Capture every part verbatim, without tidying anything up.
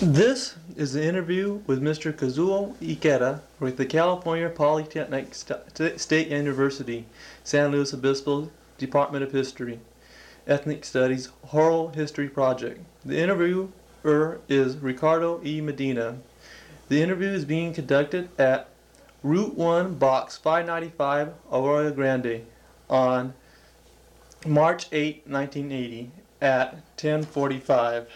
This is the interview with Mister Kazuo Ikeda with the California Polytechnic St- State University, San Luis Obispo Department of History, Ethnic Studies Oral History Project. The interviewer is Ricardo E. Medina. The interview is being conducted at Route one, Box five ninety-five, Arroyo Grande, on March eighth, nineteen eighty, at ten forty-five.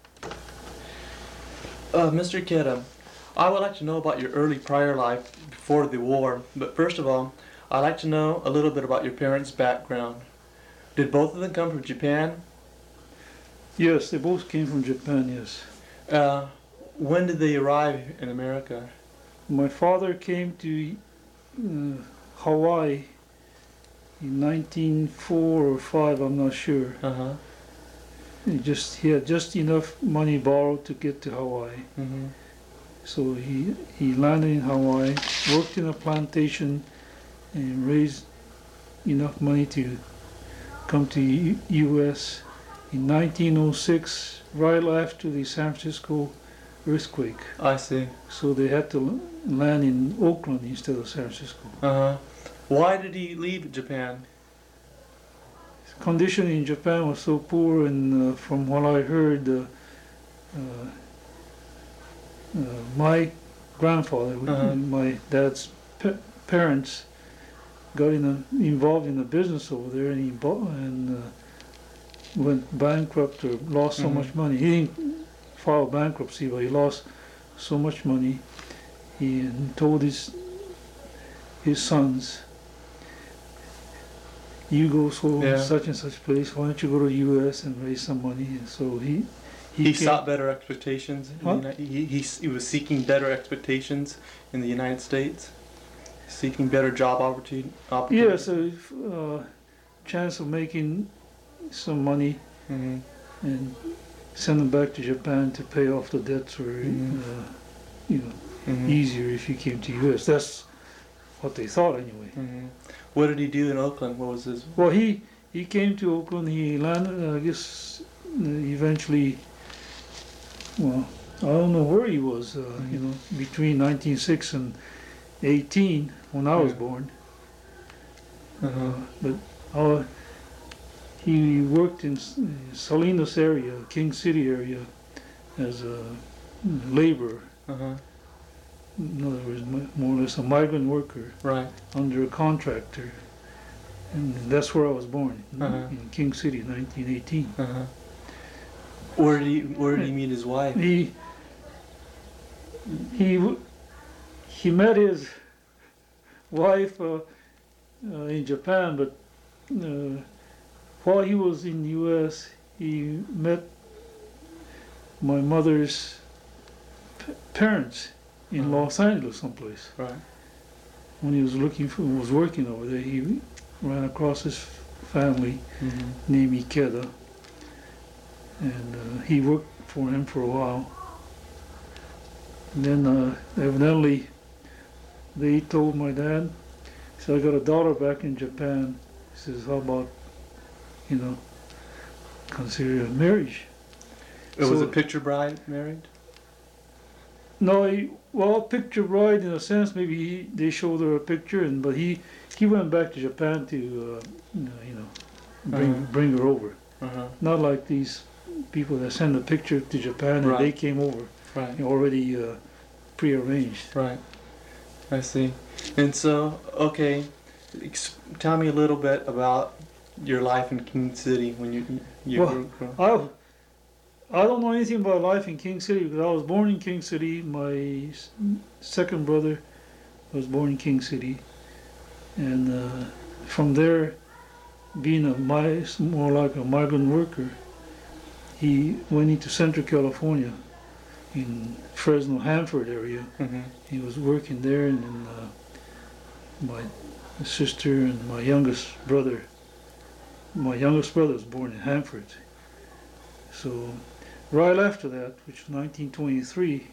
Uh, Mister Ikeda, I would like to know about your early prior life before the war, but first of all, I'd like to know a little bit about your parents' background. Did both of them come from Japan? Yes, they both came from Japan, yes. Uh, when did they arrive in America? My father came to uh, Hawaii in nineteen oh four or five, I'm not sure. Uh-huh. He just he had just enough money borrowed to get to Hawaii. Mm-hmm. So he he landed in Hawaii, worked in a plantation, and raised enough money to come to U- U.S. in nineteen oh six, right after the San Francisco earthquake. I see. So they had to l- land in Oakland instead of San Francisco. Uh-huh. Why did he leave Japan? Condition in Japan was so poor, and uh, from what I heard, uh, uh, uh, my grandfather, Uh-huh. my dad's pa- parents, got in a, involved in a business over there, and he bought, and uh, went bankrupt or lost so Mhm. much money. He didn't file bankruptcy, but he lost so much money. He told his his sons, you go so Yeah. such and such place, why don't you go to U S and raise some money? And so he He, came- sought better expectations. In the What? Uni- he, he, he was seeking better expectations in the United States, seeking better job opportunity. yes, a uh, chance of making some money Mm-hmm. and send them back to Japan to pay off the debts, or Mhm. uh, you know, Mm-hmm. easier if you came to U S. That's what they thought anyway. Mm-hmm. What did he do in Oakland? What was his? Well, he he came to Oakland. He landed, uh, I guess, uh, eventually. Well, I don't know where he was. Uh, Mhm. You know, between nineteen oh six and eighteen, when I was Yeah. born. Uh-huh. Uh, but uh, he worked in S- Salinas area, King City area, as a laborer. Uh-huh. In other words, mi- more or less a migrant worker Right. under a contractor. And that's where I was born, in- Uh-huh. in King City, nineteen eighteen. Uh-huh. Where did he Where did he meet his wife? He he w- he met his wife uh, uh, in Japan, but uh, while he was in the U S, he met my mother's p- parents in Uh-huh. Los Angeles, someplace. Right. When he was looking for, was working over there, he ran across his family Mm-hmm. named Ikeda, and uh, he worked for him for a while. And then uh, evidently they told my dad, so I got a daughter back in Japan. He says, how about, you know, consider a marriage? It was So- a picture bride married. No, he, well, picture bride in a sense. Maybe he, they showed her a picture, and but he he went back to Japan to uh, you know bring Uh-huh. bring her over. Uh-huh. Not like these people that send a picture to Japan and Right. they came over Right. already uh, prearranged. Right. I see. And so, okay, ex- tell me a little bit about your life in King City when you you Well, grew grew- I I don't know anything about life in King City because I was born in King City. My s- second brother was born in King City, and uh, from there, being a mi- more like a migrant worker, he went into Central California, in Fresno Hanford area. Mhm. He was working there, and then uh, my sister and my youngest brother. My youngest brother was born in Hanford. So right after that, which was nineteen twenty-three,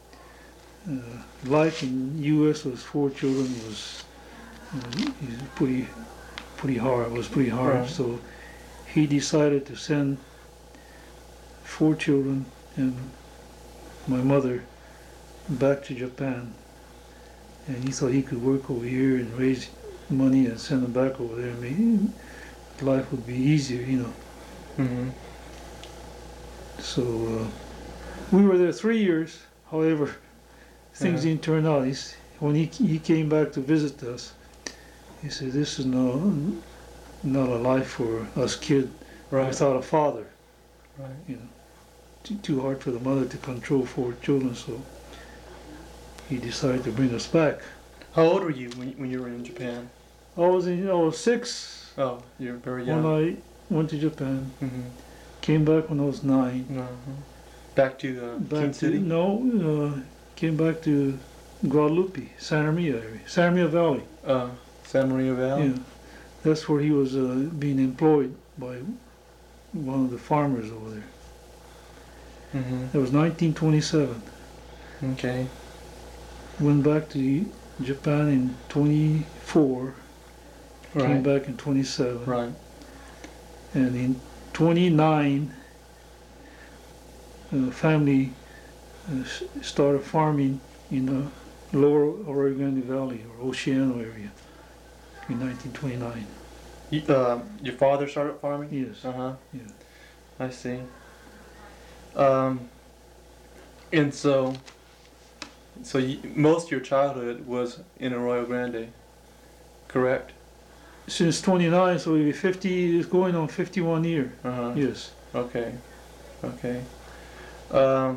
uh, life in U S with four children was uh, is pretty pretty hard. Was pretty hard. Right. So he decided to send four children and my mother back to Japan, and he thought he could work over here and raise money and send them back over there. Maybe life would be easier, you know. Mm-hmm. So uh, we were there three years. However, things Uh-huh. didn't turn out. He's, when he he came back to visit us, he said, "This is no not a life for us kids Right. without a father. Right. You know, too, too hard for the mother to control four children." So he decided to bring us back. How old were you when, when you were in Japan? I was in, I was six Oh, you're very when young. I went to Japan. Mm-hmm. Came back when I was nine. Uh-huh. Back to uh, Back King to City? no, uh, came back to Guadalupe, Santa Maria area, Santa Maria Valley. Uh, San Maria Valley? Yeah, that's where he was uh, being employed by one of the farmers over there. Mm-hmm. That was nineteen twenty-seven. Okay. Went back to Japan in twenty-four. Came Right. back in twenty-seven. Right. And in twenty-nine, uh, family uh, s- started farming in the lower Rio Grande Valley or Oceano area in nineteen twenty-nine. You, uh, your father started farming? Yes. Uh-huh. Yeah. I see. Um, and so, so you, most of your childhood was in Arroyo Grande, correct? Since twenty-nine, so it'll be fifty, it's going on fifty-one year. Uh-huh. Yes. Okay. Okay. Um,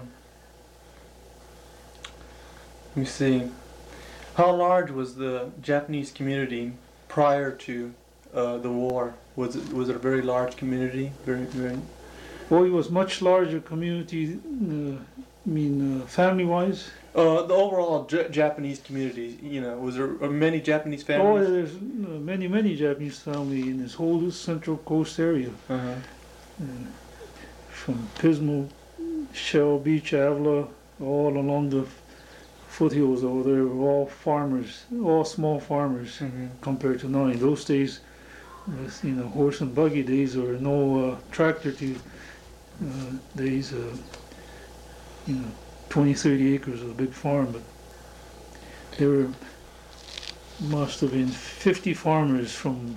let me see. How large was the Japanese community prior to uh, the war? Was it was it a very large community? Very very. Well, it was much larger community, uh, I mean, uh, family-wise. Uh, the overall J- Japanese community. You know, was there uh, many Japanese Oh, families? there's uh, many, many Japanese family in this whole Central Coast area. Uh-huh. Uh, from Pismo, Shell Beach, Avila, all along the foothills over there were all farmers, all small farmers Mm-hmm. compared to now. In those days, with, you know, horse and buggy days or no uh, tractor to uh, days, uh, you know, twenty, thirty acres of a big farm, but there were, must have been fifty farmers from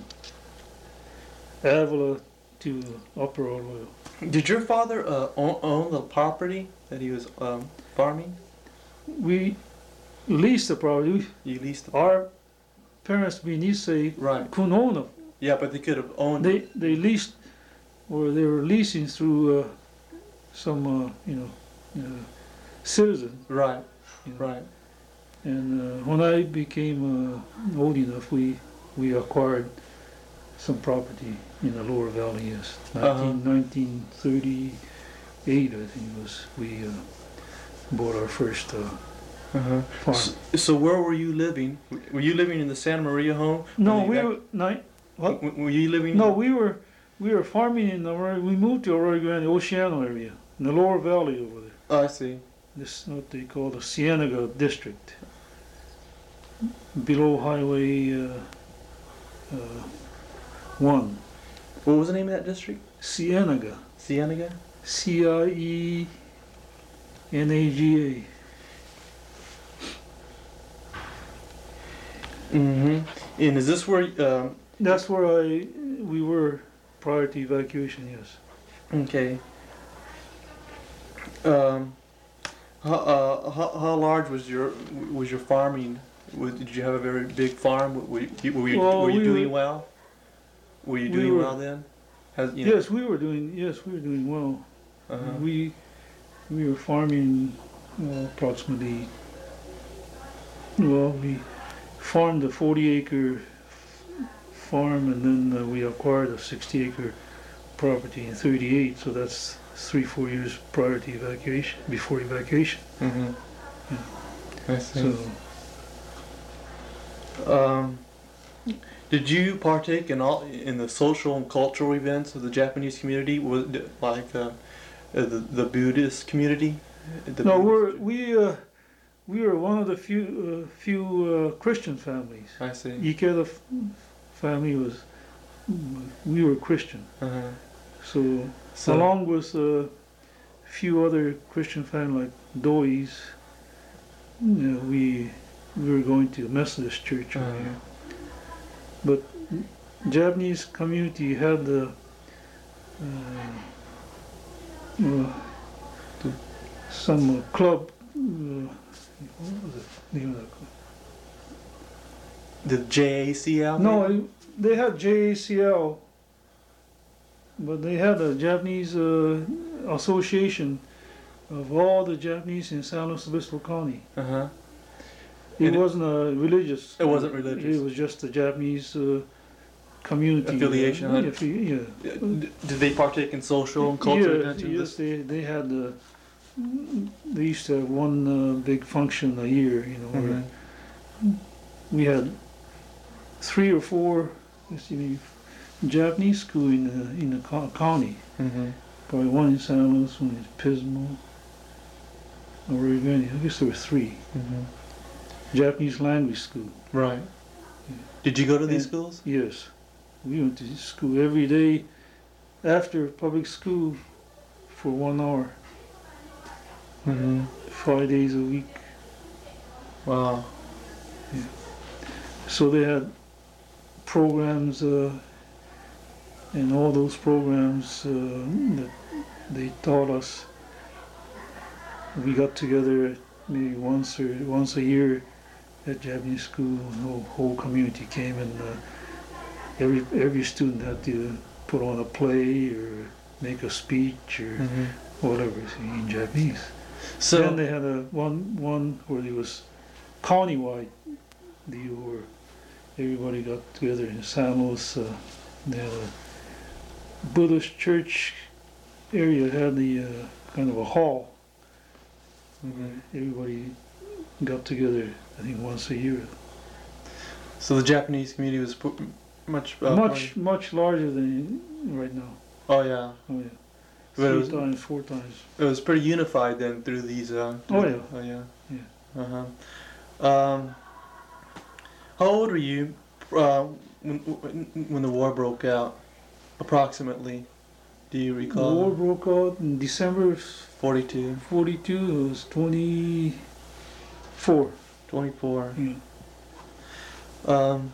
Avila to Upper Arroyo. Did your father uh, own, own the property that he was um, farming? We leased the property. You leased the Our parents, being Nisei, right? couldn't own them. Yeah, but they could have owned. They they leased, or they were leasing through uh, some uh, you know uh, citizen. Right. You know. Right. And uh, when I became uh, old enough, we we acquired some property in the lower valley. Yes, Uh-huh. nineteen thirty-eight, I think it was. We uh, bought our first uh, Uh-huh. farm. So, so where were you living? Were you living in the Santa Maria home? No, Were you we back- were ni- what? W- Were you living? No, we were we were farming in the Arroyo- we moved to Arroyo Grande, Oceano area, in the lower valley over there. Oh, I see. This is what they call the Cienega district, below Highway uh, uh, one. What was the name of that district? Cienega, Cienega. C I E N A G A. Mm-hmm. And is this where? Um, That's where I we were prior to evacuation. Yes. okay. Um, how, uh, how, how large was your was your farming? Was, did you have a very big farm? Were you, were you, Well, were you we doing were- well? Were you we doing were- well then? Has, you know, Yes, we were doing. Yes, we were doing well. uh-huh. We we were farming uh, approximately. Well, we farmed a forty acre farm, and then uh, we acquired a sixty acre property in thirty-eight. So that's three four years prior to evacuation, before evacuation. Mm-hmm. I see. So Um, did you partake in all in the social and cultural events of the Japanese community? Was it like uh, uh, the the Buddhist community? The no, we're Buddhist- we uh, we were one of the few uh, few uh, Christian families. I see. Ikeda f- family was we were Christian. Uh-huh. So, So along with a few other Christian families like Doise. You know, we we were going to Methodist church over Uh-huh. here, but Japanese community had the uh, uh, some uh, club. Uh, what was the name of that club? The J A C L? No, maybe? it- they had J A C L, but they had a Japanese uh, association of all the Japanese in San Luis Obispo County. Uh-huh. It And it- wasn't a religious. It wasn't religious. It was just a Japanese uh, community Affiliation, Uh, huh? affi- yeah. Uh, d- Did they partake in social and cultural Yeah, events? in yes, this? they they had uh, they used to have one uh, big function a year. You know, where Mhm. we had three or four. Let's see, Japanese school in the in the co- county. Mhm. Probably one in San Luis, one in Pismo, or Ravenna. I guess there were three. Mhm. Japanese language school. Right. Did you go to these And- schools? Yes, we went to school every day after public school for one hour, Mm-hmm. five days a week. Wow. So they had programs, uh, and all those programs uh, that they taught us. We got together maybe once or once a year at Japanese school. The whole, whole community came, and uh, every every student had to put on a play or make a speech or Mm-hmm. whatever in Japanese. So. Then they had a one one where it was countywide deal where everybody got together in San Luis. Uh, they had a Buddhist church area had the uh, kind of a hall. Mhm. Everybody got together, I think, once a year. So the Japanese community was pu- much. Uh, much much larger than right now. Oh yeah. Oh yeah, But it three was, times, four times. it was pretty unified then through these. Uh, Oh, through- yeah. Oh yeah. Yeah. Uh huh. Um. How old were you uh, when when when the war broke out? Approximately. Do you The recall? war broke out in December Forty-two. forty-two. It was twenty-four. Twenty-four. Yeah. Um.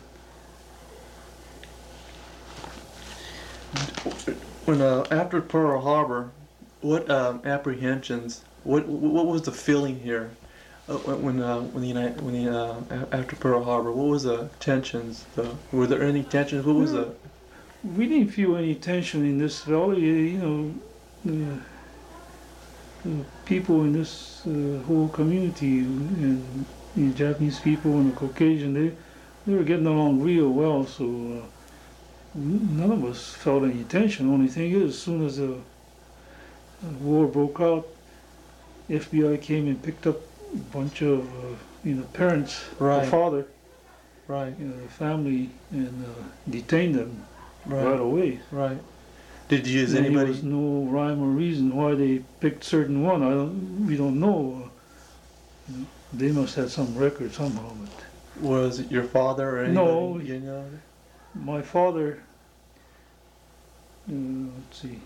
When uh, after Pearl Harbor, what um, apprehensions? What what was the feeling here? Uh, when uh, when the United when the uh, a- after Pearl Harbor, what was the tensions? The, were there any tensions? What was the? We didn't feel any tension in this valley. You know, the, the people in this uh, whole community and the Japanese people and the Caucasian, they they were getting along real well. So uh, n- none of us felt any tension. Only thing is, as soon as the uh, war broke out, F B I came and picked up a bunch of uh, you know parents, Right. the father, Right. you know, the family, and uh, detained them right, Right. away. Right. Did you? Is And anybody? There was no rhyme or reason why they picked certain one. I don't. We don't know. Uh, you know, they must have some record somehow. But Was it your father or anybody? No. You know? my father. Uh, let's see.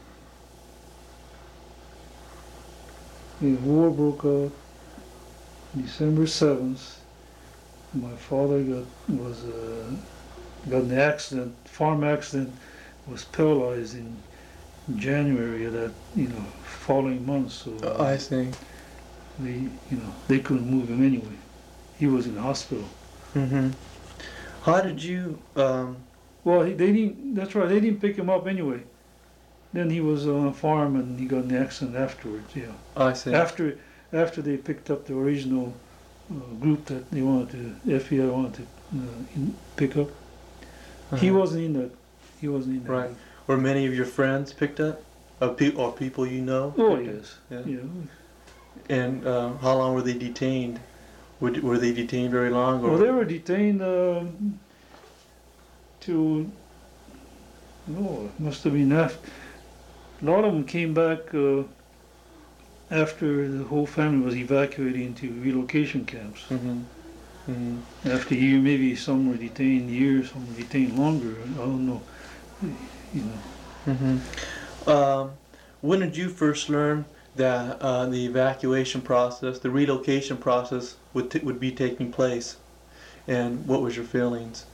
The war broke out December seventh. My father got was uh, got in an accident, farm accident, was paralyzed in January of that you know following month. So uh, Oh, I see. they you know they couldn't move him anyway. He was in the hospital. Mm-hmm. How did you? Um, Well, he, they didn't. That's right. They didn't pick him up anyway. Then he was on a farm and he got in an accident afterwards. Yeah. I see. After after they picked up the original uh, group that they wanted to F B I wanted to uh, in, pick up, he Uh-huh. wasn't in that. He wasn't in that. Right. Were many of your friends picked up? Or, pe- or people you know? Oh picked up? yes. Yeah. Yeah. And uh, how long were they detained? Were, were they detained very long? Or? Well, they were detained um, to. No, it must have been after. A lot of them came back uh, after the whole family was evacuated into relocation camps. Mm-hmm. Mm-hmm. After a year, maybe some were detained years, some were detained longer. I don't know. You know. Mm-hmm. Um, when did you first learn that uh, the evacuation process, the relocation process would t- would be taking place, and what was your feelings?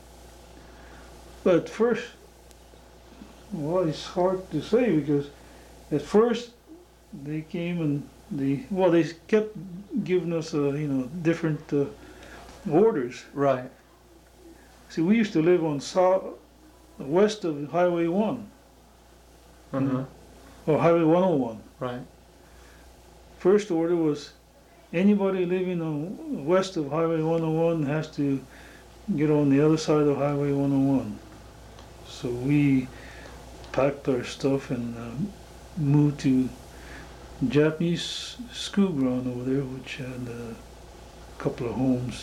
But at first, well, it's hard to say because at first they came and they, well, they kept giving us, uh, you know, different uh, orders. Right. See, we used to live on south, west of Highway one, Uh huh. or Highway one oh one. Right. First order was anybody living on west of Highway one oh one has to get on the other side of Highway one oh one. So we packed our stuff and um, moved to Japanese school ground over there, which had a couple of homes,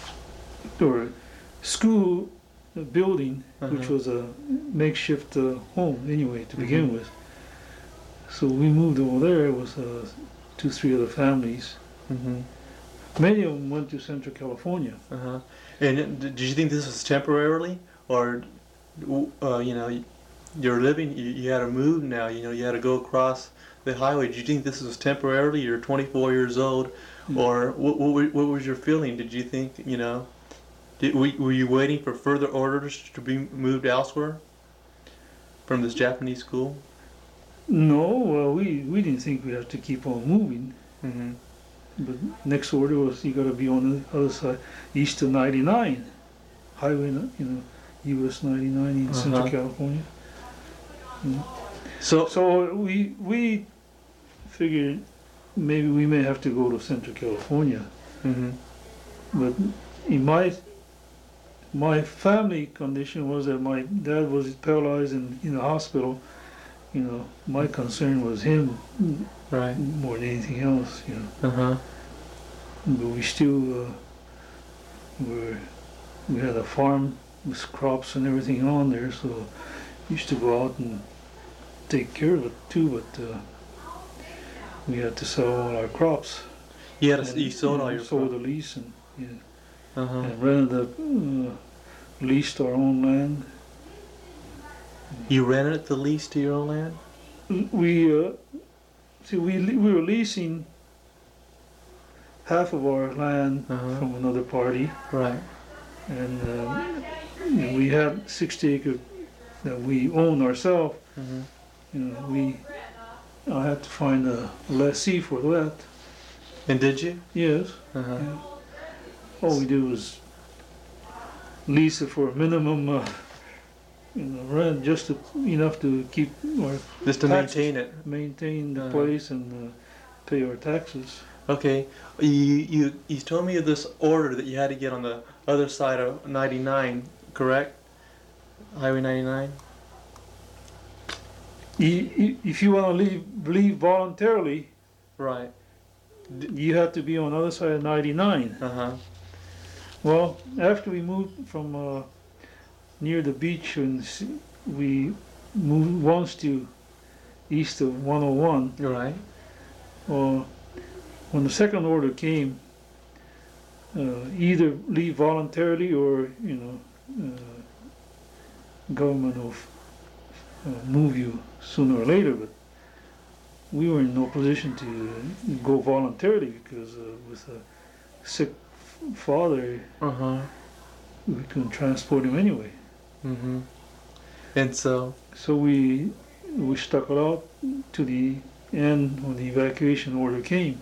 or school building, Uh-huh. which was a makeshift uh, home anyway to begin Mhm. with. So we moved over there. It was uh, two, three other families. Mm-hmm. Many of them went to Central California. Uh huh. And it- did you think this was temporarily, or, uh, you know, you're living, you, you had to move now. You know, you had to go across the highway. Did you think this was temporarily? You're twenty-four years old, Mm. or what? What, were- what was your feeling? Did you think, you know, did, were, were you waiting for further orders to be moved elsewhere from this Japanese school? No, well, we, we didn't think we'd have to keep on moving. Mm-hmm. But next order was you got to be on the other side, east of ninety-nine, highway, you know, U S ninety-nine in Central Uh-huh. California. Mm. So, So we we figured maybe we may have to go to Central California. mm-hmm. But in my my family condition was that my dad was paralyzed and in the hospital. You know, my concern was him Right. more than anything else. You know, Uh huh. but we still uh, were we had a farm with crops and everything on there, so we used to go out and take care of it too. But uh, we had to sell all our crops. You had to, And, you sold know, all your sold crop. the lease and yeah, Uh huh. and rented the uh, leased our own land. You rented it the lease to your own land. We uh, see we le- we were leasing half of our land Uh-huh. from another party, Right. and um, we had sixty acre that we own ourselves. Mm-hmm. You know, we I had to find a lessee for that. And did you? Yes, Uh-huh. yeah. All we did was lease it for a minimum, uh, you know, rent just to, enough to keep our Just to Taxes. maintain it. maintain the Uh-huh. place and uh, pay our taxes. Okay. You you you told me of this order that you had to get on the other side of ninety-nine, correct? Highway ninety-nine. You- you- If you want to leave leave voluntarily, Right. you have to be on the other side of ninety-nine. Uh huh. Well, after we moved from uh, near the beach, and s- we moved once to east of one oh one. Right. Well, when the second order came, uh, either leave voluntarily or, you know, uh, government will f- uh, move you sooner or later. But we were in no position to go voluntarily because uh, with a sick f- father, Uh huh. we couldn't transport him anyway. Mm-hmm. And so. So we we stuck it out to the end when the evacuation order came.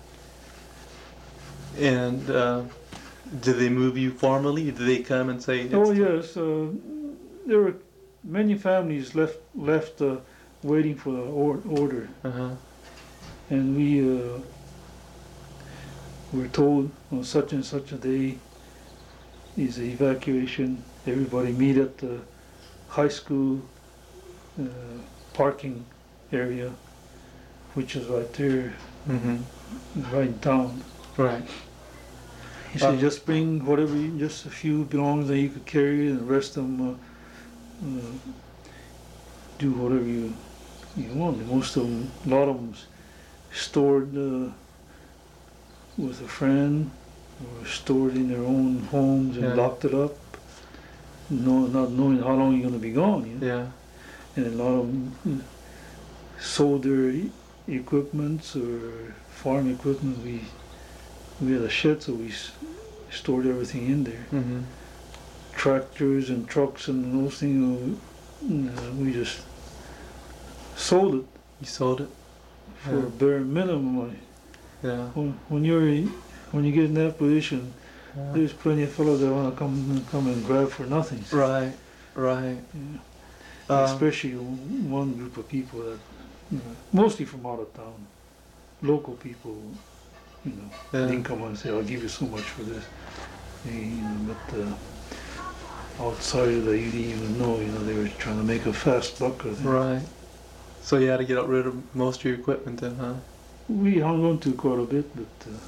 And uh, did they move you formally? Did they come and say? Oh it's- yes, uh, there were many families left left uh, waiting for the or- order, Uh-huh. and we uh, were told on such and such a day is the evacuation. Everybody meet at the high school uh, parking area, which is right there, Mm-hmm. right in town. Right. He said, Uh, just bring whatever, you, just a few belongings that you could carry, and the rest of them, uh, uh, do whatever you you want. And most of them, a lot of them, stored uh, with a friend, or stored in their own homes and Yeah. locked it up, no, not knowing how long you're going to be gone. You know? Yeah. And a lot of them sold their equipment or farm equipment, we we had a shed, so we s- stored everything in there. Mm-hmm. Tractors and trucks and those things, uh, we just sold it You sold it? for Yeah. a bare minimum. Like, Yeah. when, when you're in- when you get in that position, Yeah. there's plenty of fellows that want to come come and grab for nothing. Right, right. Yeah. Um, Especially one group of people that, you know, mostly from out of town, local people, you know, Yeah. they can come and say, "I'll give you so much for this," They, you know, but uh, outside that you didn't even know, you know, they were trying to make a fast buck. I think. Right. So you had to get rid of most of your equipment then, huh? We hung on to quite a bit, but uh,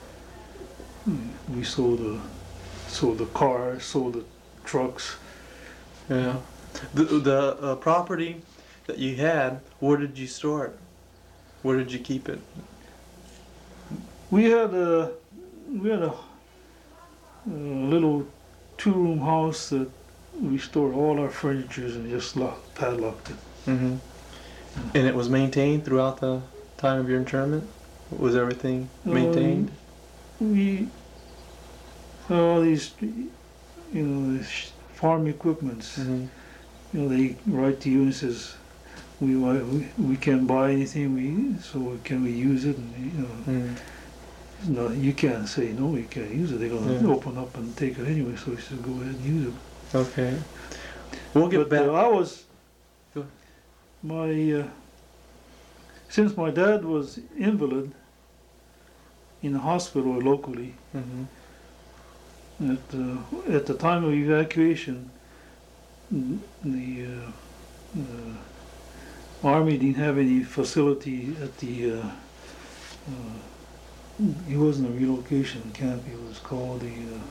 we sold the sold the cars, sold the trucks. Yeah. The the uh, property that you had, where did you store it? Where did you keep it? We had a we had a, a little two-room house that we stored all our furniture and just locked, padlocked it. Mm-hmm. And it was maintained throughout the time of your internment? Was everything maintained? Um, we all these, you know, these farm equipments. Mm-hmm. You know, they write to you and says, we wa- we, we can't buy anything. We so can we use it? And you know, Mm. no, you can't say no. You can't use it. They're gonna Yeah. open up and take it anyway. So we said, go ahead and use it. Okay. We'll get But back. uh, I was Go. my uh, since my dad was invalid in the hospital locally. Mm-hmm. At uh, at the time of evacuation, n- the uh, uh, army didn't have any facility at the. Uh, uh, it wasn't a relocation camp. It was called the. Uh,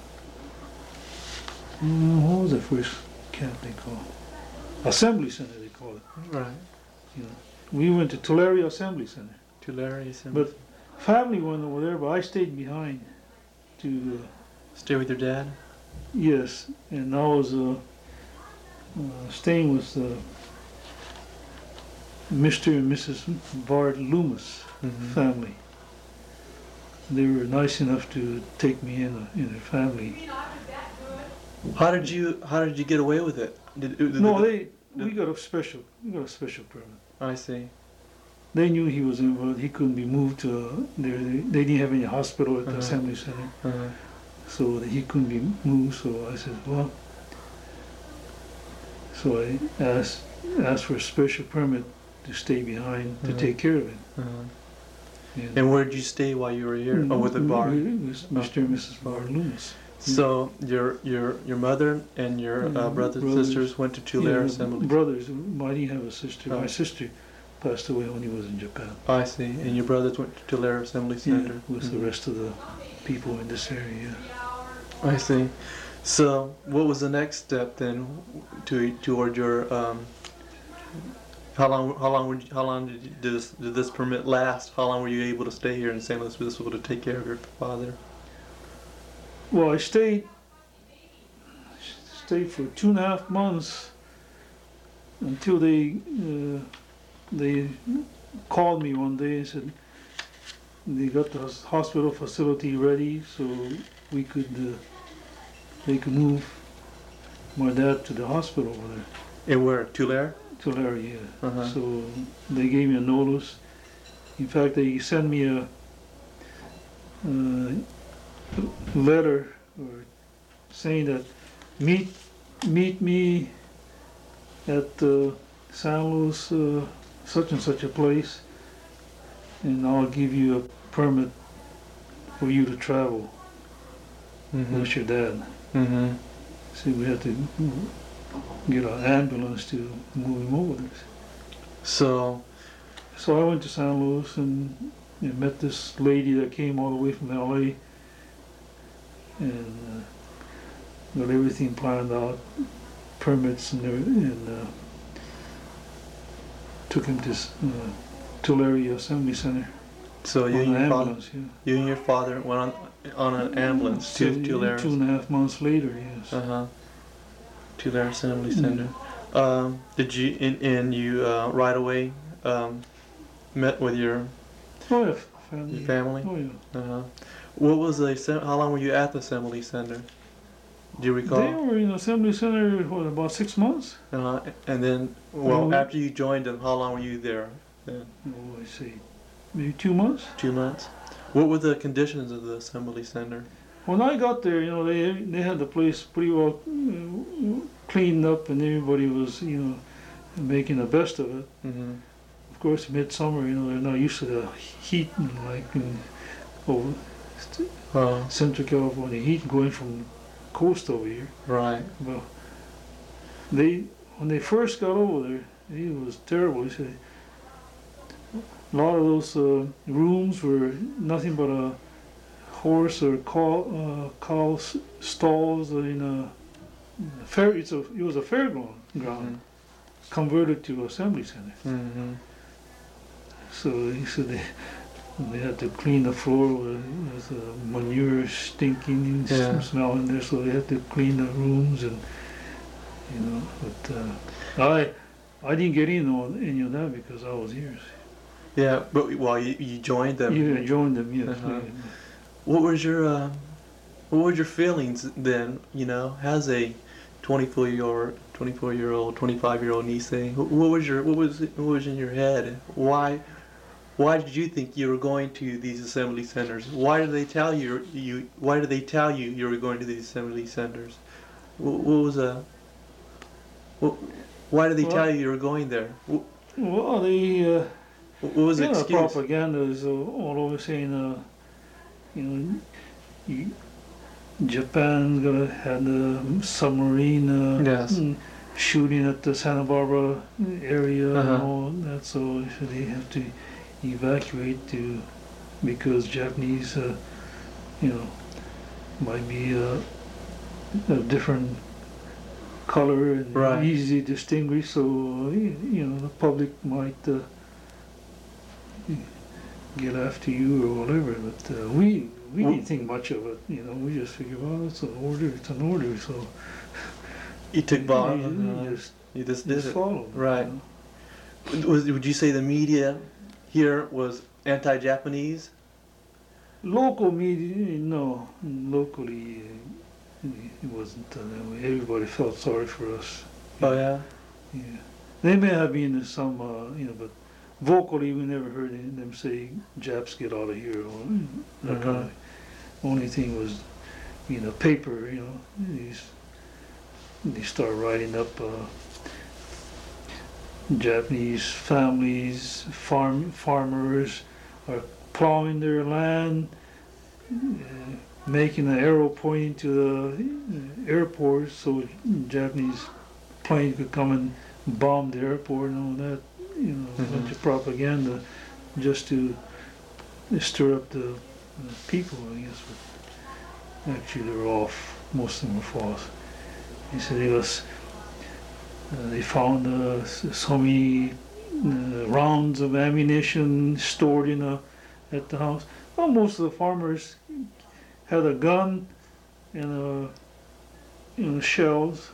mm, what was the first camp they called? Assembly Center. They called it. Right. You know, we went to Tulare Assembly Center. Tulare. But family went over there, but I stayed behind to. Uh, Stay with your dad? Yes, and I was uh, uh, staying with uh, Mister and Missus Bard Loomis Mm-hmm. family. They were nice enough to take me in uh, in their family. How did you How did you get away with it? Did, did No, the- they we got a special we got a special permit. I see. They knew he was involved. He couldn't be moved to. Uh, there. They, they didn't have any hospital at the Uh-huh. assembly center, Uh-huh. so that he couldn't be moved. So I said, well. So I asked asked for a special permit to stay behind to Mhm. take care of it. Uh-huh. And, And where did you stay while you were here? Oh, with the bar. With Mister and Missus Bard Loomis. So your your your mother and your uh, Mhm. brothers and Brothers. sisters went to Tulare Yeah, Assembly. Brothers. I didn't have a sister. Oh. My sister passed away when he was in Japan. I see. And your brothers went to Tulare Assembly Center. Yeah, with Mhm. the rest of the people in this area. I see. So what was the next step then to toward your um, how long how long would you, how long did, you, did this did this permit last? How long were you able to stay here in Saint Louis Obispo to take care of your father? Well, I stayed stayed for two and a half months until they uh, they called me one day and said they got the hos- hospital facility ready, so we could uh, they could move my dad to the hospital over there, And where? Tulare? Tulare, yeah. Uh-huh. So they gave me a notice. In fact, they sent me a uh, letter or saying that meet meet me at uh, San Luis uh, such and such a place, and I'll give you a permit for you to travel Mm-hmm. with your dad. Mm-hmm. So we had to get an ambulance to move him over there. So So I went to San Luis and, and met this lady that came all the way from L A and uh, got everything planned out, permits and everything, and uh, took him to uh, Tulare Assembly Center so you on and an your father ambulance. Yeah. you and your father went on on an ambulance So, to Tulare. Two and a half months later, yes. Uh huh. Tulare Assembly Mm. Center. Um, did you and, and you uh, right away um, met with your, Oh yeah, family. your family? Oh yeah. Uh-huh. What was the, assem- how long were you at the Assembly Center? Do you recall? They were in the assembly center, what, about six months? Uh, and then, well, Um, after you joined them, how long were you there? Then? Oh, I see. Maybe two months? Two months? What were the conditions of the Assembly Center? When I got there, you know, they they had the place pretty well uh, cleaned up, and everybody was, you know, making the best of it. Mm-hmm. Of course, midsummer, you know, they're not used to the heat, and like in over Oh, Central California, heat going from coast over here. right. But they, when they first got over there, it was terrible. They said a lot of those uh, rooms were nothing but a horse or cow, uh, cow s- stalls in a fair. It's a it was a fairground ground converted to assembly center. Mm-hmm. So he said they they had to clean the floor with, with uh, manure stinking and s- Yeah. smell in there. So they had to clean the rooms and you know. But uh, I I didn't get in on any of that because I was here. Yeah, but well, you, you joined them. You joined them, yes. Uh-huh. What was your uh, what were your feelings then? You know, as a twenty-four year old, twenty-four year old, twenty-five year old niece thing. What what was your what was what was in your head? Why why did you think you were going to these assembly centers? Why did they tell you you Why did they tell you you were going to these assembly centers? What, what was a what, Why did they Well- tell you you were going there? What, Well, the uh, what was the yeah, the excuse? propaganda is uh, all over saying, uh, you know, you, Japan's gonna have the submarine uh, Yes. mm, shooting at the Santa Barbara area Uh-huh. and all that, so they have to evacuate to because Japanese, uh, you know, might be uh, a different color and Right. easy to distinguish, so uh, you you know the public might uh, get after you or whatever. But uh, we we Well- didn't think much of it. You know, we just figured, well, it's an order, it's an order. So You took Bob. you, uh, you just, You just you did just it. follow. Right. Was, would you say the media here was anti-Japanese? Local media, no, locally uh, it wasn't. Uh, that way. Everybody felt sorry for us. Oh yeah. Yeah, they may have been some, uh, you know, but vocally we never heard them say Japs get out of here or that kind of. Only thing was, you know, paper. You know, these they start writing up uh, Japanese families, farm farmers are plowing their land, uh, making an arrow pointing to the airport so Japanese plane could come and bomb the airport and all that, you know, a bunch Mhm. of propaganda just to stir up the, the people, I guess. But actually, they were all, f- most of them were false. He said it was, uh, they found uh, s- so many uh, rounds of ammunition stored in a, at the house. Well, most of the farmers had a gun and a, you know, shells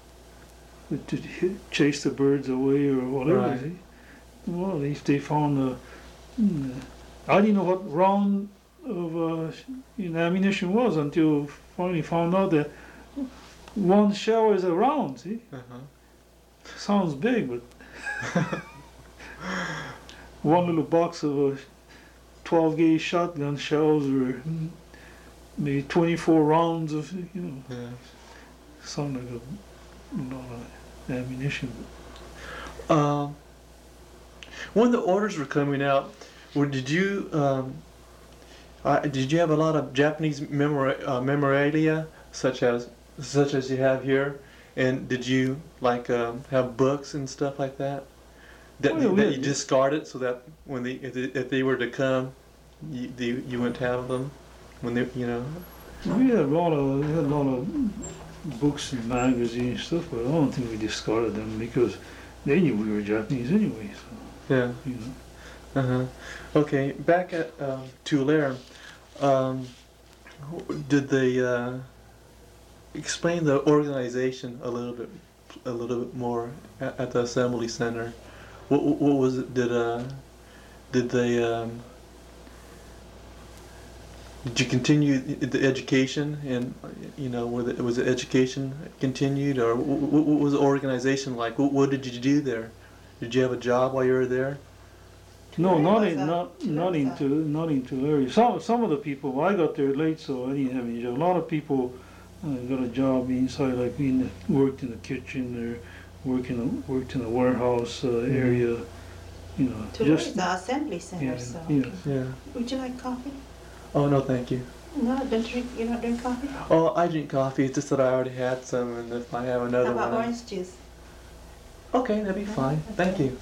to hit, chase the birds away or whatever. Right. See? Well, if they found a, mm, I didn't know what round of uh, you know, ammunition was until finally found out that one shell is a round. See, Uh-huh. sounds big, but one little box of a twelve gauge shotgun shells were mm, maybe twenty-four rounds of, you know, Yeah. sound like a lot of ammunition. Um, when the orders were coming out, were, did you um, uh, did you have a lot of Japanese memora- uh, memorabilia such as such as you have here, and did you like um, have books and stuff like that that, Oh, yeah, we that had- you discarded so that when they if, they if they were to come, you you, you wouldn't have them when they you know. We had a lot of we had a lot of books and magazines and stuff, but I don't think we discarded them because they knew we were Japanese anyway. So Yeah. you know. Uh huh. Okay, back at um, Tulare, um, did they uh, explain the organization a little bit, a little bit more at, at the assembly center? What, what was it? Did uh, did they, um, did you continue the education, and you know, was it, was the education continued, or what, what was the organization like? What, what did you do there? Did you have a job while you were there? No, Tulare not was in, a- not, Tulare not was in, a- Tul- not in Tulare. Some, some of the people, I got there late, so I didn't have any job. A lot of people uh, got a job inside, like in the, worked in the kitchen or worked in a, worked in a warehouse uh, area, you know. Tulare just is the assembly center, yeah, so. yeah. Yeah. Would you like coffee? Oh no, thank you. No, don't drink, you don't drink coffee? Oh, I drink coffee. It's just that I already had some, and if I have How another about one, orange juice? okay, that'd be fine. Thank you.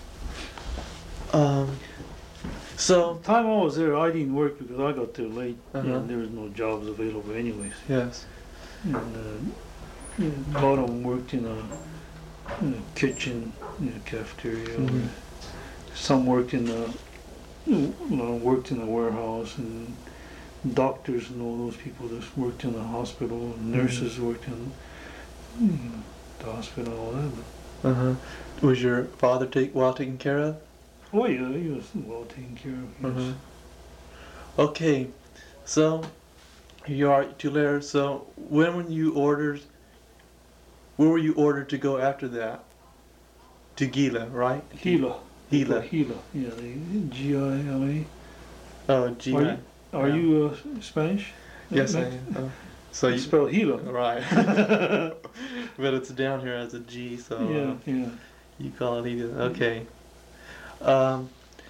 Um, so Time I was there, I didn't work because I got there late, Uh-huh. and there was no jobs available anyways. yes. And uh, yeah, a lot of them worked in a, in a kitchen, in a cafeteria. Mhm. Or some worked in the, you know, worked in a warehouse, and doctors and all those people that worked in the hospital. And nurses worked in you know, the hospital, all that. But, Uh huh. Was your father take well taken care of? oh yeah, he was well taken care of. He was- Mhm. Okay, so you are at Tulare. So when were you ordered? Where were you ordered to go after that? To Gila, right? Gila. Gila. Gila. Yeah, the G I L A. Oh, Gila. Are you, are Yeah. you uh, Spanish? Yes, I Max? am. Uh, so You you spell Gila. right, but it's down here as a G, so uh, Yeah, yeah. you call it Gila. Okay. Um,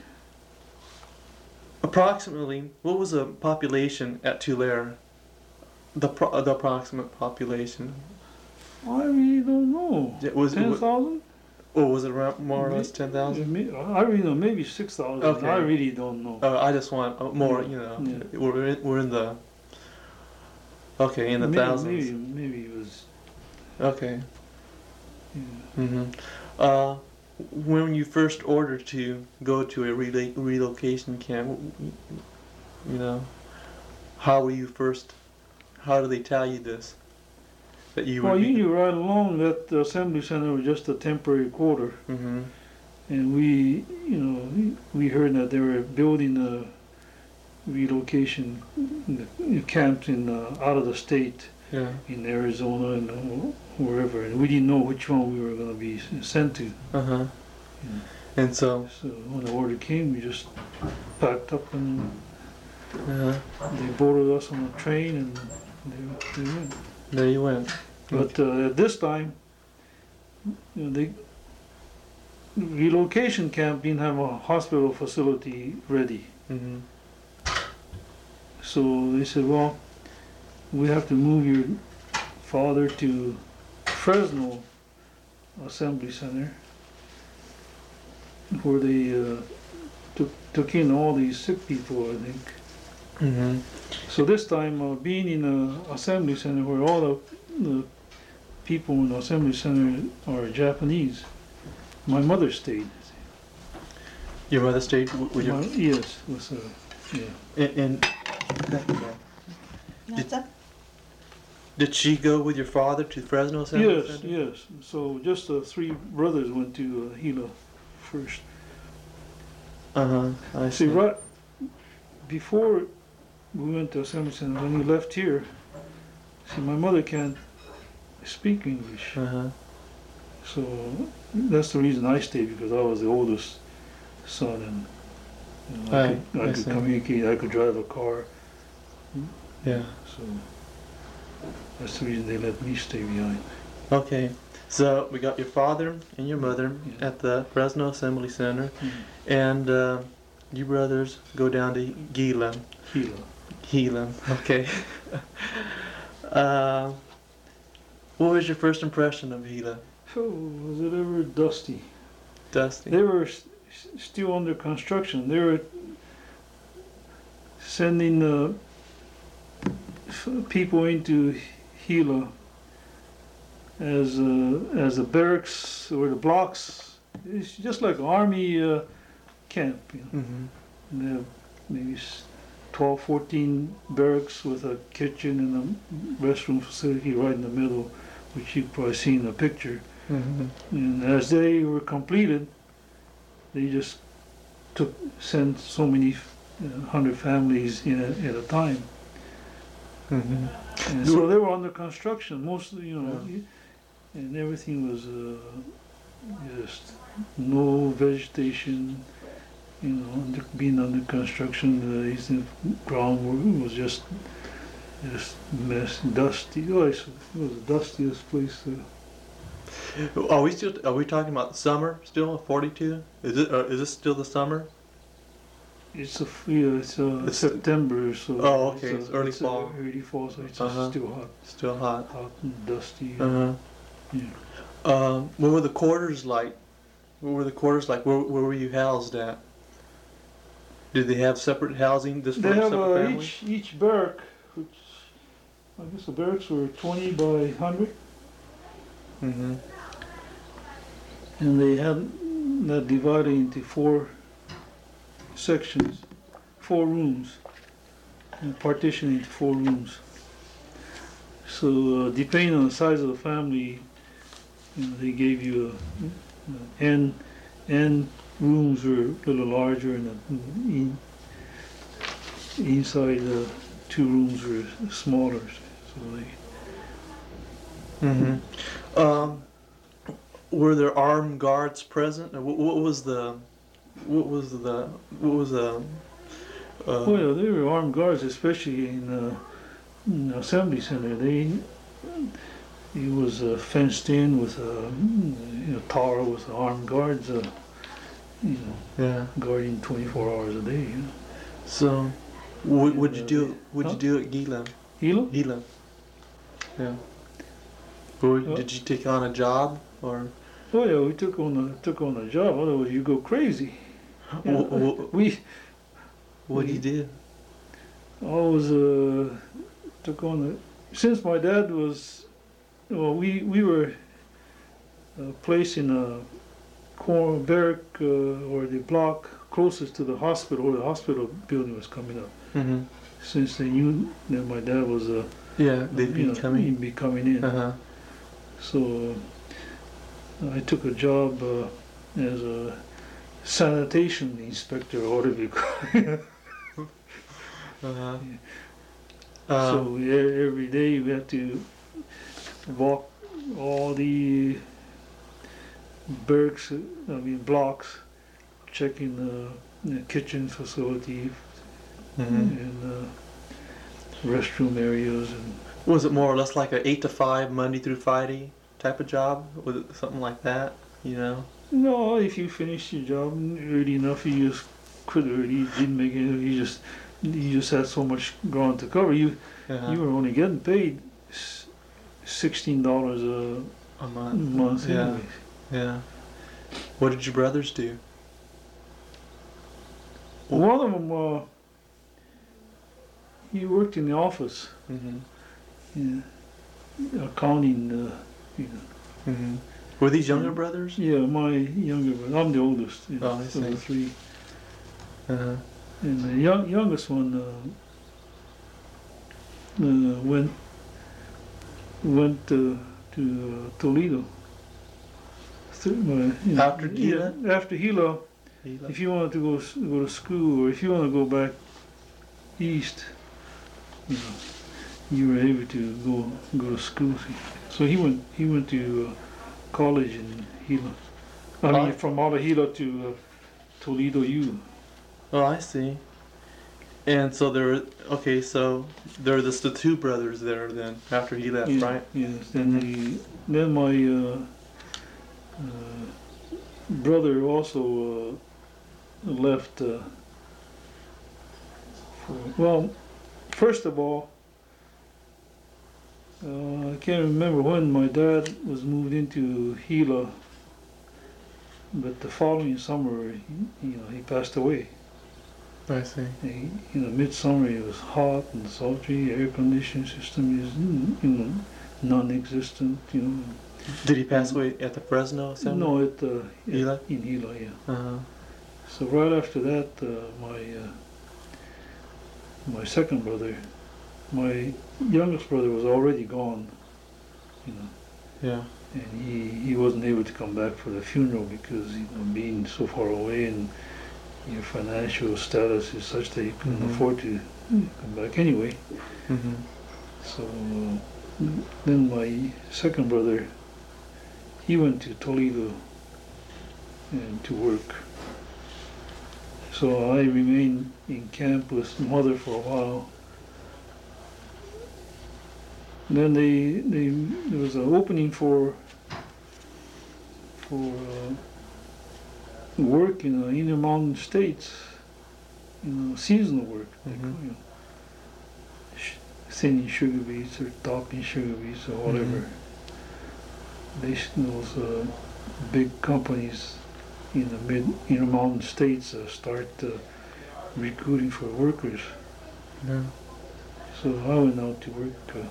approximately, what was the population at Tulare? The pro- the approximate population. I really don't know. It was. Ten thousand? Oh, was it around more or less ten thousand? I really know, maybe six thousand. Okay. I really don't know. Uh, I just want uh, more. You know, Yeah. we're in, we're in the. Okay, in the maybe, thousands. Maybe, maybe it was. Okay. Yeah. Mm-hmm. Uh, when you first ordered to go to a rela- relocation camp, you know, how were you first? How do they tell you this? That you Well, were. you knew right along that the assembly center was just a temporary quarter, Mm-hmm. and we, you know, we- we heard that they were building a relocation camps in uh, out of the state. Yeah. In Arizona and uh, wherever, and we didn't know which one we were going to be sent to. Uh huh. Yeah. And so. So when the order came, we just packed up and Uh-huh. they boarded us on a train and they, they went. There you went. But uh, at this time, you know, the relocation camp didn't have a hospital facility ready. Mm-hmm. So they said, well, we have to move your father to Fresno Assembly Center, where they uh, took, took in all these sick people, I think. Mm-hmm. So this time, uh, being in the Assembly Center, where all the, the people in the Assembly Center are Japanese, my mother stayed. Your mother stayed w- with your. My, yes, was uh, yeah. And, and That's a, did she go with your father to Fresno Assembly Yes, Center? yes. So just the three brothers went to uh, Gila first. Uh huh. I See, see. right before we went to Assembly Center, when we left here, see, my mother can't speak English. Uh huh. So that's the reason I stayed, because I was the oldest son, and you know, I Right, could, I I could see. communicate, I could drive a car. Yeah. So that's the reason they let me stay behind. Okay. So we got your father and your mother Yeah. at the Fresno Assembly Center, Mhm. and uh, you brothers go down to Gila. Gila. Gila. Okay. uh, what was your first impression of Gila? Oh, was it ever dusty? Dusty. They were s- s- still under construction. They were sending uh, f- people into Gila as uh, as the barracks or the blocks. It's just like an army uh, camp. You know. Mm-hmm. And they have maybe s- twelve, fourteen barracks with a kitchen and a restroom facility right in the middle, which you've probably seen in the picture. Mm-hmm. And as they were completed, they just took sent so many uh, hundred families in a, at a time. Mm-hmm. And so they were under construction, mostly, you know, Yeah. and everything was uh, just no vegetation, you know, under, being under construction. The eastern ground was just just mess, dusty. Oh, it's, it was the dustiest place. Uh, Are we still? Are we talking about the summer still? Forty-two? Is it? Uh, is this still the summer? it's a yeah, it's uh, It's- September, so Oh, okay, It's, it's uh, early it's, uh, fall. early fall, so it's Uh-huh. still hot, Still hot. hot and dusty. Uh huh. Yeah. Um, what were the quarters like? What were the quarters like? Where, where were you housed at? Did they have separate housing? This They for have separate uh, families? each each barrack, which I guess the barracks were twenty by one hundred, Mm-hmm. and they had that divided into four sections, four rooms, and partitioned into four rooms. So uh, depending on the size of the family, you know, they gave you a, a, and and rooms were a little larger, and the, in, inside the two rooms were smaller. So they, Mm-hmm. Um, were there armed guards present? Or What, what was the? What was the? What was the? Uh, oh yeah, they were armed guards, especially in, uh, in the assembly center. They it was uh, fenced in with a you know, tower with armed guards, uh, you know, yeah. guarding twenty-four hours a day. You know. So, what would you do? Would Huh? you do at Gila? Hilo? Gila. Yeah. Or Uh, did you take on a job or? Oh yeah, we took on a took on a job. Otherwise, you go crazy. Yeah, Wh- wh- we What did you do? always uh, took on a. Since my dad was, well, we we were uh, placed in a corner barrack uh, or the block closest to the hospital, where the hospital building was coming up. Mm-hmm. Since they knew that my dad was uh, Yeah, they'd be you know, coming. he'd be coming in. Uh huh. So uh, I took a job uh, as a sanitation inspector, or whatever you call it. Uh huh. So Um, e- every day we had to walk all the barracks, I mean blocks, checking the, the kitchen facility mhm. and uh, restroom areas, and Was it more or less like a eight to five Monday through Friday type of job? Was it something like that? You know. no, if you finished your job early enough, you just quit early. You didn't make it. You just you just had so much ground to cover. You Uh-huh. you were only getting paid s- sixteen dollars a A month. month Yeah. anyway. Yeah. What did your brothers do? One of them, uh, he worked in the office, Mm-hmm. yeah, accounting. Uh, you know. Mm-hmm. Were these younger brothers? Yeah, my younger brother. I'm the oldest. You know, Oh, I of the see. three. Uh-huh. And the young, youngest one uh, uh, went went uh, to uh, Toledo. Through, uh, you know, After Gila? yeah, after Gila, He if you wanted to go s- go to school, or if you want to go back east, you know, you were able to go go to school. So he went he went to uh, college in Gila. I mean, Oh. from out of Gila to uh, Toledo U. Oh, I see. And so there were, okay, so there were just the two brothers there then after he left, Yeah, right? Yes. Then the then my uh, uh, brother also uh, left. Uh, for, well, first of all, uh, I can't remember when my dad was moved into Gila, but the following summer, he, you know, he passed away. I see. He, you know, midsummer it was hot and sultry. Air conditioning system is, mm, you know, non-existent. You know. Did he pass away at the Fresno Assembly? No, at uh, Gila? at- in Gila, yeah. Uh-huh. So right after that, uh, my uh, my second brother, my youngest brother was already gone, you know, Yeah. and he, he wasn't able to come back for the funeral because, you know, being so far away, and your financial status is such that you can Mhm. afford to come back anyway. Mhm. So uh, then my second brother, he went to Toledo and to work. So I remained in camp with mother for a while. Then they, they there was an opening for for uh, work in the Intermountain States, you know, seasonal work. They Mhm. call, you know, sh- thinning sugar beets or topping sugar beets or whatever. Mhm. They s- those uh, big companies in the mid Intermountain States uh, start uh, recruiting for workers. Yeah. So I went out to work uh,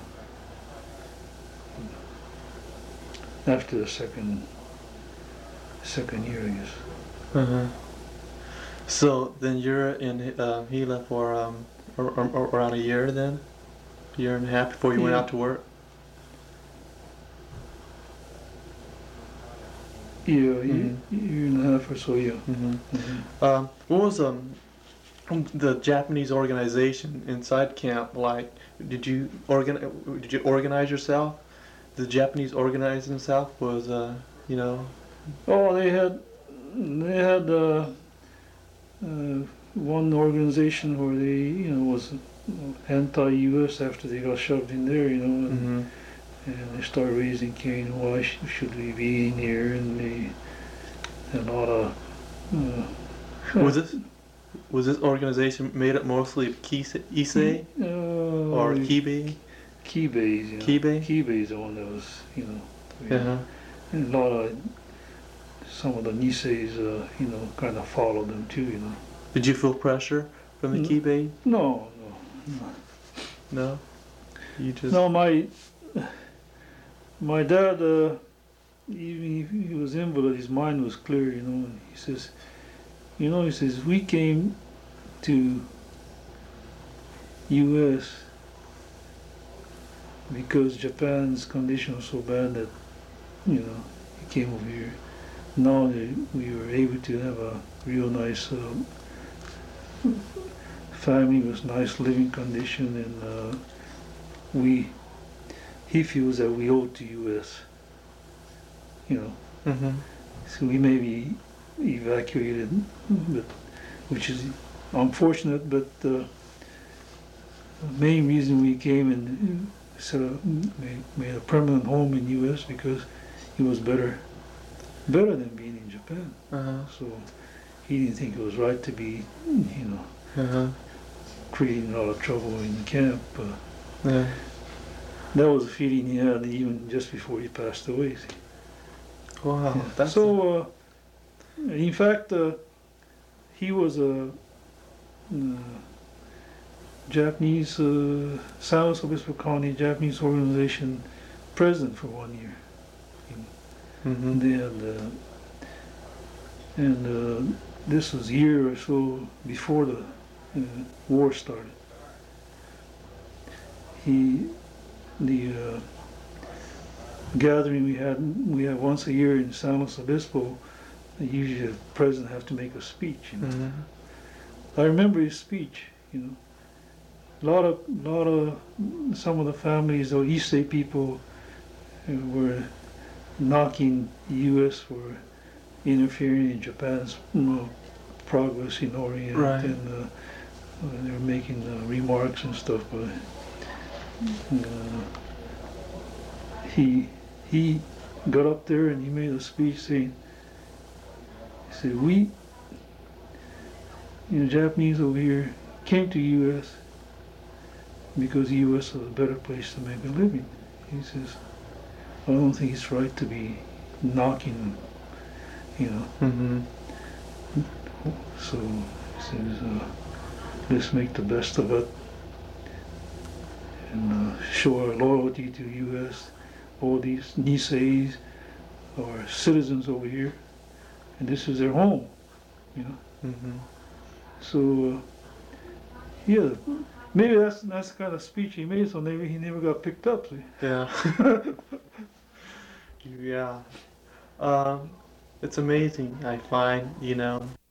after the second second year, I guess. Uh-huh. So then you're in uh, Gila for um, ar- ar- ar- around a year then? A year and a half before you went Yeah. out to work? Yeah, a year, Mhm. year and a half or so, yeah. Mm-hmm. Mhm. Um, what was um, the Japanese organization inside camp like? Did you organ? Did you organize yourself? The Japanese organized themselves was uh, you know. Oh, they had they had uh, uh, one organization where they, you know, was anti-U S after they got shoved in there, you know, and, Mm-hmm. and they started raising Cain. Why sh- should we be in here? And they had a lot of. Uh, Was this was this organization made up mostly of Kise, Issei uh, or Kibe? Keybays, you know. Kibe? Keybay's the one that was, you know, we- Uh-huh. and a lot of some of the Niseis, uh, you know, kind of followed them too, you know. Did you feel pressure from the Mm. Kibe? No, no, no. No. You just. No, my my dad, uh, he, he was invalid. His mind was clear, you know. And he says, you know, he says we came to U S because Japan's condition was so bad that, you know, he came over here. Now that we were able to have a real nice uh, family with nice living condition, and uh, we he feels that we owe to U S, you know, Mm-hmm. so we may be evacuated, but which is unfortunate. But uh, the main reason we came and set up, made, made a permanent home in U S because it was better, better than being in Japan. Uh-huh. So he didn't think it was right to be, you know, Uh-huh. creating a lot of trouble in camp. Uh, Yeah. that was a feeling he had even just before he passed away. See. Wow. Yeah. That's So, uh, in fact, uh, he was a uh, Japanese uh, San Luis Obispo County Japanese organization president for one year. Mm-hmm. And they had, uh, and uh, this was a year or so before the uh, war started. He, the uh, gathering we had, we had once a year in San Luis Obispo. Usually the president has to make a speech. You know? Mm-hmm. I remember his speech. You know, a lot of, lot of, some of the families or Issei people uh, were knocking the U S for interfering in Japan's, you know, progress in Orient, Right. and uh, they were making uh, remarks and stuff. But uh, he he got up there and he made a speech saying, he said, we, you know, Japanese over here came to U S because the U S was a better place to make a living. He says, I don't think it's right to be knocking, you know. Mm-hmm. So he says, uh, let's make the best of it and uh, show our loyalty to U S. All these Niseis are citizens over here, and this is their home, you know. Mm-hmm. So, uh, yeah, maybe that's that's the kind of speech he made. So maybe he never got picked up. See? Yeah. Yeah. Um, it's amazing. I find, you know,